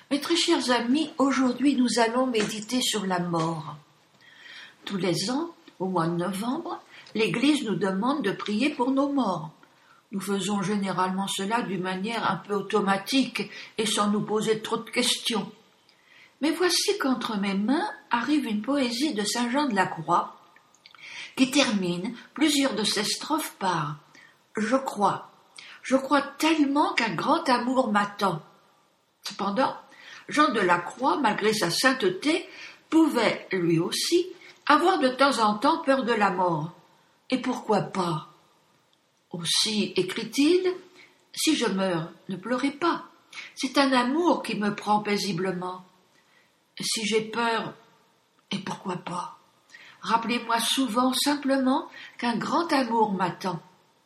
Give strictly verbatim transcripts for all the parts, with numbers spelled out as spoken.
Mes très chers amis, aujourd'hui nous allons méditer sur la mort. Tous les ans, au mois de novembre, l'Église nous demande de prier pour nos morts. Nous faisons généralement cela d'une manière un peu automatique et sans nous poser trop de questions. Mais voici qu'entre mes mains arrive une poésie de Saint Jean de la Croix qui termine plusieurs de ses strophes par « Je crois, je crois tellement qu'un grand amour m'attend ». Cependant, Jean de la Croix, malgré sa sainteté, pouvait, lui aussi, avoir de temps en temps peur de la mort. Et pourquoi pas? Aussi, écrit-il, « Si je meurs, ne pleurez pas, c'est un amour qui me prend paisiblement. Si j'ai peur, et pourquoi pas? Rappelez-moi souvent simplement qu'un grand amour m'attend. »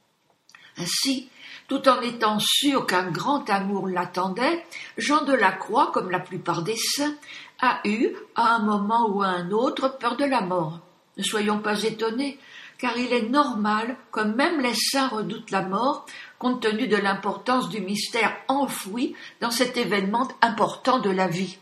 Ainsi, tout en étant sûr qu'un grand amour l'attendait, Jean de la Croix, comme la plupart des saints, a eu, à un moment ou à un autre, peur de la mort. Ne soyons pas étonnés, car il est normal que même les saints redoutent la mort, compte tenu de l'importance du mystère enfoui dans cet événement important de la vie.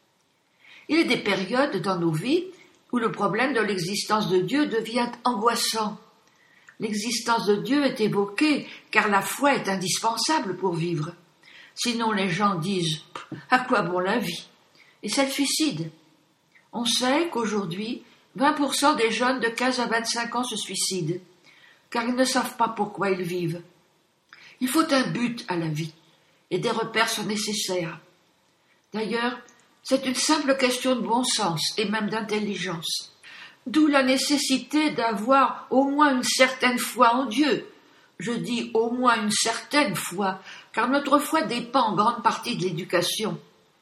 Il y a des périodes dans nos vies où le problème de l'existence de Dieu devient angoissant. L'existence de Dieu est évoquée, car la foi est indispensable pour vivre. Sinon les gens disent « à quoi bon la vie ?» et c'est le suicide. On sait qu'aujourd'hui, vingt pour cent des jeunes de quinze à vingt-cinq ans se suicident, car ils ne savent pas pourquoi ils vivent. Il faut un but à la vie, et des repères sont nécessaires. D'ailleurs, c'est une simple question de bon sens et même d'intelligence. D'où la nécessité d'avoir au moins une certaine foi en Dieu. Je dis au moins une certaine foi, car notre foi dépend en grande partie de l'éducation.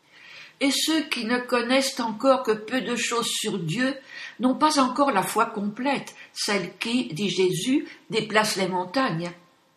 Et ceux qui ne connaissent encore que peu de choses sur Dieu n'ont pas encore la foi complète, celle qui, dit Jésus, déplace les montagnes.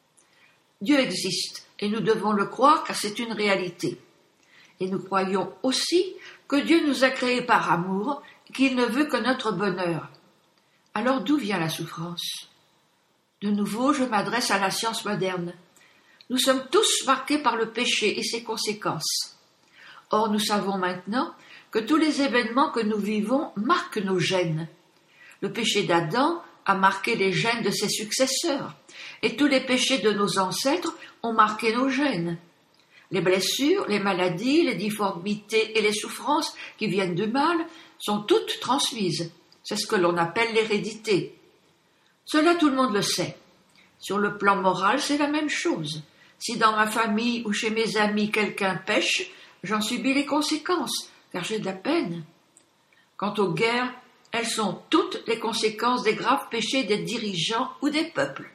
Dieu existe, et nous devons le croire car c'est une réalité. Et nous croyons aussi que Dieu nous a créés par amour, qu'il ne veut que notre bonheur. Alors d'où vient la souffrance? De nouveau, je m'adresse à la science moderne. Nous sommes tous marqués par le péché et ses conséquences. Or, nous savons maintenant que tous les événements que nous vivons marquent nos gènes. Le péché d'Adam a marqué les gènes de ses successeurs, et tous les péchés de nos ancêtres ont marqué nos gènes. Les blessures, les maladies, les difformités et les souffrances qui viennent du mal sont toutes transmises. C'est ce que l'on appelle l'hérédité. Cela, tout le monde le sait. Sur le plan moral, c'est la même chose. Si dans ma famille ou chez mes amis quelqu'un pêche, j'en subis les conséquences, car j'ai de la peine. Quant aux guerres, elles sont toutes les conséquences des graves péchés des dirigeants ou des peuples.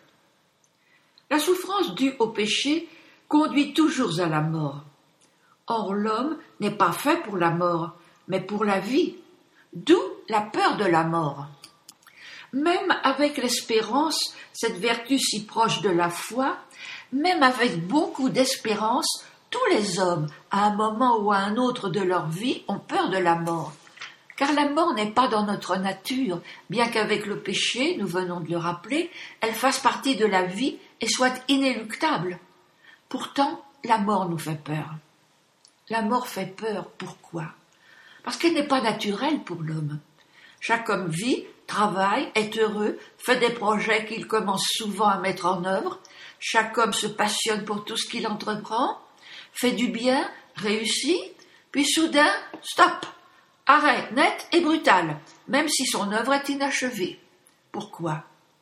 La souffrance due au péché conduit toujours à la mort. Or, l'homme n'est pas fait pour la mort, mais pour la vie. D'où la peur de la mort. Même avec l'espérance, cette vertu si proche de la foi, même avec beaucoup d'espérance, tous les hommes, à un moment ou à un autre de leur vie, ont peur de la mort. Car la mort n'est pas dans notre nature, bien qu'avec le péché, nous venons de le rappeler, elle fasse partie de la vie et soit inéluctable. Pourtant, la mort nous fait peur. La mort fait peur, pourquoi? Parce qu'elle n'est pas naturelle pour l'homme. Chaque homme vit, travaille, est heureux, fait des projets qu'il commence souvent à mettre en œuvre. Chaque homme se passionne pour tout ce qu'il entreprend, fait du bien, réussit, puis soudain, stop, arrêt net et brutal, même si son œuvre est inachevée. Pourquoi?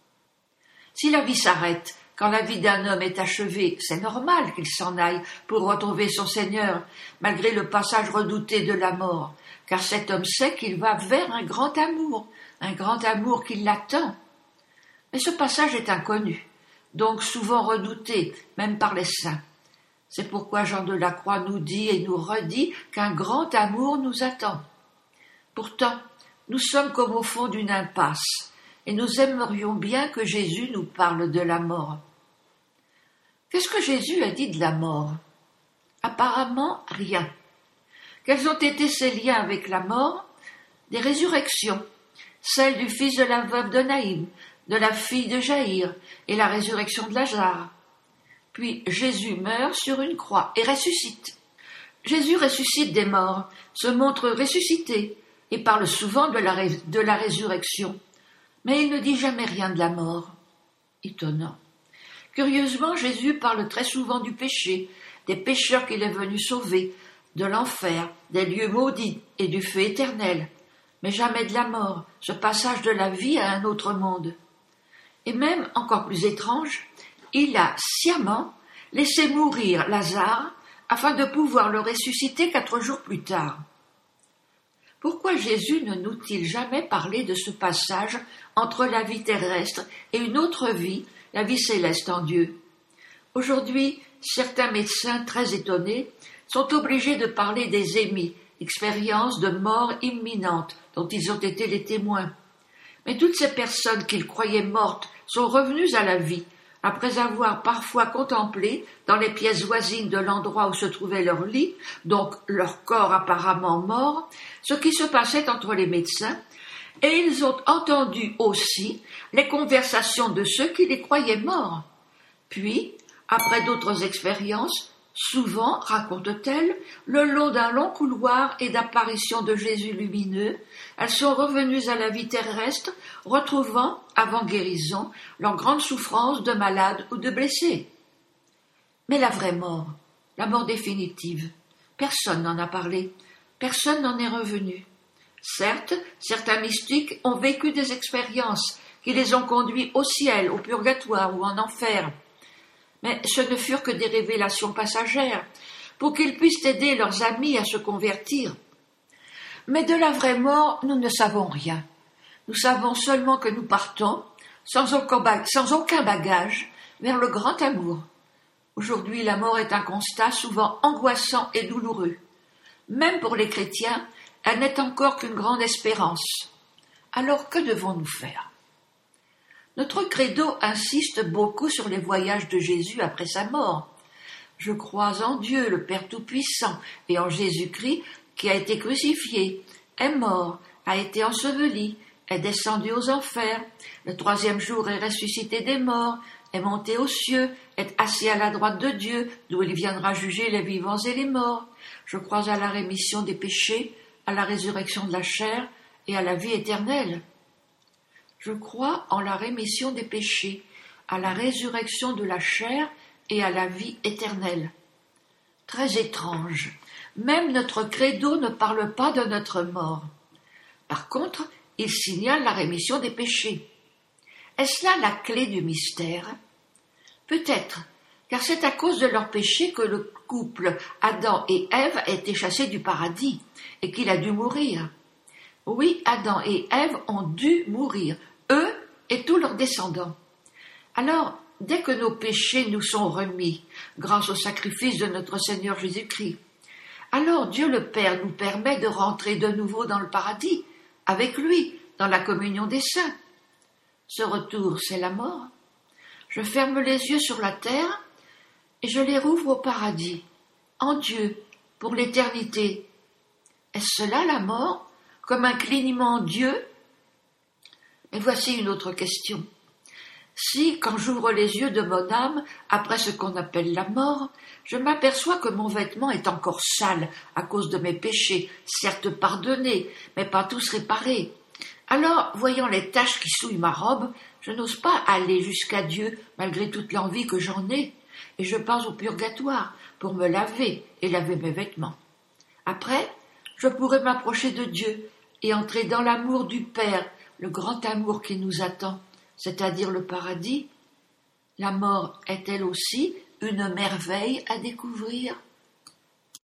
Si la vie s'arrête, quand la vie d'un homme est achevée, c'est normal qu'il s'en aille pour retrouver son Seigneur, malgré le passage redouté de la mort, car cet homme sait qu'il va vers un grand amour, un grand amour qui l'attend. Mais ce passage est inconnu, donc souvent redouté, même par les saints. C'est pourquoi Jean de la Croix nous dit et nous redit qu'un grand amour nous attend. Pourtant, nous sommes comme au fond d'une impasse, et nous aimerions bien que Jésus nous parle de la mort. Qu'est-ce que Jésus a dit de la mort? Apparemment, rien. Quels ont été ses liens avec la mort? Des résurrections, celle du fils de la veuve de Naïm, de la fille de Jaïr, et la résurrection de Lazare. Puis Jésus meurt sur une croix et ressuscite. Jésus ressuscite des morts, se montre ressuscité et parle souvent de la, ré- de la résurrection, mais il ne dit jamais rien de la mort. Étonnant. Curieusement, Jésus parle très souvent du péché, des pécheurs qu'il est venu sauver, de l'enfer, des lieux maudits et du feu éternel, mais jamais de la mort, ce passage de la vie à un autre monde. Et même, encore plus étrange, il a sciemment laissé mourir Lazare afin de pouvoir le ressusciter quatre jours plus tard. Pourquoi Jésus ne nous-t-il jamais parlé de ce passage entre la vie terrestre et une autre vie, la vie céleste en Dieu? Aujourd'hui, certains médecins très étonnés sont obligés de parler des émis, expériences de mort imminente dont ils ont été les témoins. Mais toutes ces personnes qu'ils croyaient mortes sont revenues à la vie, après avoir parfois contemplé, dans les pièces voisines de l'endroit où se trouvait leur lit, donc leur corps apparemment mort, ce qui se passait entre les médecins, et ils ont entendu aussi les conversations de ceux qui les croyaient morts. Puis, après d'autres expériences, souvent, racontent-elles, le long d'un long couloir et d'apparitions de Jésus lumineux, elles sont revenues à la vie terrestre, retrouvant, avant guérison, leur grande souffrance de malades ou de blessés. Mais la vraie mort, la mort définitive, personne n'en a parlé, personne n'en est revenu. Certes, certains mystiques ont vécu des expériences qui les ont conduits au ciel, au purgatoire ou en enfer, mais ce ne furent que des révélations passagères, pour qu'ils puissent aider leurs amis à se convertir. Mais de la vraie mort, nous ne savons rien. Nous savons seulement que nous partons, sans aucun bagage, vers le grand amour. Aujourd'hui, la mort est un constat souvent angoissant et douloureux. Même pour les chrétiens, elle n'est encore qu'une grande espérance. Alors que devons-nous faire ? Notre credo insiste beaucoup sur les voyages de Jésus après sa mort. Je crois en Dieu, le Père Tout-Puissant, et en Jésus-Christ, qui a été crucifié, est mort, a été enseveli, est descendu aux enfers, le troisième jour est ressuscité des morts, est monté aux cieux, est assis à la droite de Dieu, d'où il viendra juger les vivants et les morts. Je crois à la rémission des péchés, à la résurrection de la chair et à la vie éternelle. Je crois en la rémission des péchés, à la résurrection de la chair et à la vie éternelle. Très étrange, même notre credo ne parle pas de notre mort. Par contre, il signale la rémission des péchés. Est-ce là la clé du mystère ? Peut-être, car c'est à cause de leurs péchés que le couple Adam et Ève a été chassé du paradis et qu'il a dû mourir. Oui, Adam et Ève ont dû mourir, eux et tous leurs descendants. Alors, dès que nos péchés nous sont remis, grâce au sacrifice de notre Seigneur Jésus-Christ, alors Dieu le Père nous permet de rentrer de nouveau dans le paradis, avec lui, dans la communion des saints. Ce retour, c'est la mort. Je ferme les yeux sur la terre et je les rouvre au paradis, en Dieu, pour l'éternité. Est-ce cela la mort, comme un clignement en Dieu ? Et voici une autre question. Si, quand j'ouvre les yeux de mon âme, après ce qu'on appelle la mort, je m'aperçois que mon vêtement est encore sale à cause de mes péchés, certes pardonnés, mais pas tous réparés, alors, voyant les taches qui souillent ma robe, je n'ose pas aller jusqu'à Dieu malgré toute l'envie que j'en ai, et je pars au purgatoire pour me laver et laver mes vêtements. Après, je pourrai m'approcher de Dieu et entrer dans l'amour du Père, le grand amour qui nous attend, c'est-à-dire le paradis. La mort est elle aussi une merveille à découvrir ?